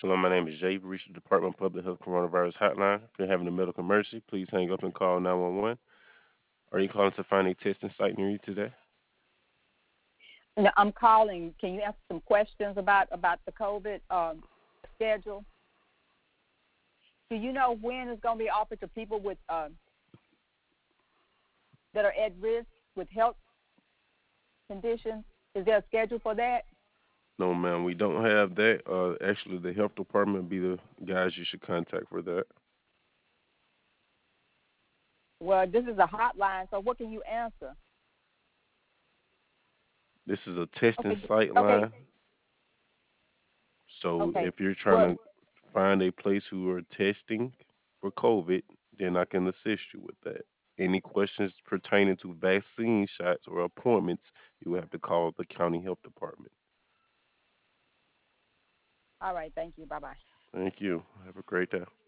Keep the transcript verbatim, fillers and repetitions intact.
Hello, my name is Jay. You've reached the Department of Public Health Coronavirus Hotline. If you're having a medical emergency, please hang up and call nine one one. Are you calling to find a testing site near you today? No, I'm calling. Can you answer some questions about about the COVID um, schedule? Do you know when it's going to be offered to people with uh, that are at risk with health conditions? Is there a schedule for that? No, ma'am, we don't have that. Uh, actually, the health department be the guys you should contact for that. Well, this is a hotline, so what can you answer? This is a testing Okay, site okay, line. So okay. if you're trying Well, to find a place who are testing for COVID, then I can assist you with that. Any questions pertaining to vaccine shots or appointments, you have to call the county health department. all right. Thank you. Bye bye. Thank you. Have a great day.